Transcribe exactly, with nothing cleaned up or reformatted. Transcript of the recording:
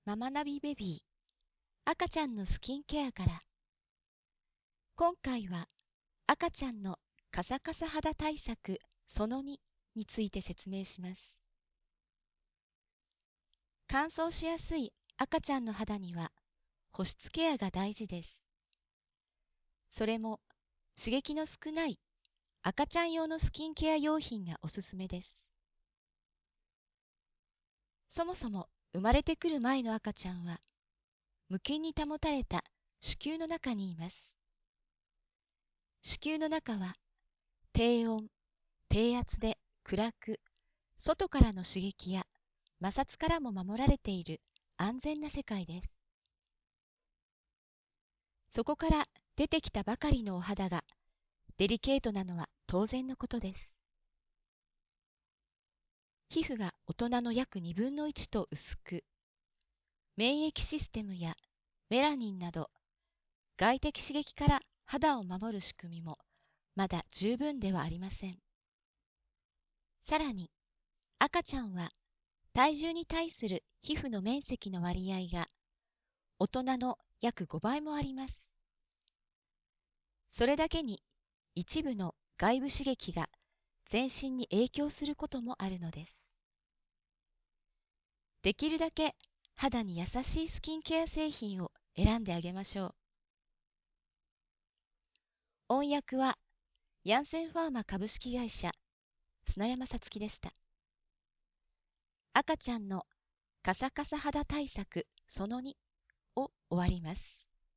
ママナビベビー赤ちゃんのスキンケアから。今回は赤ちゃんのカサカサ肌対策そのにについて説明します。乾燥しやすい赤ちゃんの肌には保湿ケアが大事です。それも刺激の少ない赤ちゃん用のスキンケア用品がおすすめです。そもそも生まれてくる前の赤ちゃんは無菌に保たれた子宮の中にいます。子宮の中は低温、低圧で暗く、外からの刺激や摩擦からも守られている安全な世界です。そこから出てきたばかりのお肌がデリケートなのは当然のことです。皮膚が大人の約にぶんのいちと薄く、免疫システムやメラニンなど外的刺激から肌を守る仕組みもまだ十分ではありません。さらに赤ちゃんは体重に対する皮膚の面積の割合が大人の約ごばいもあります。それだけに一部の外部刺激が全身に影響することもあるのです。できるだけ肌に優しいスキンケア製品を選んであげましょう。音訳はヤンセンファーマ株式会社砂山さつきでした。赤ちゃんのカサカサ肌対策そのにを終わります。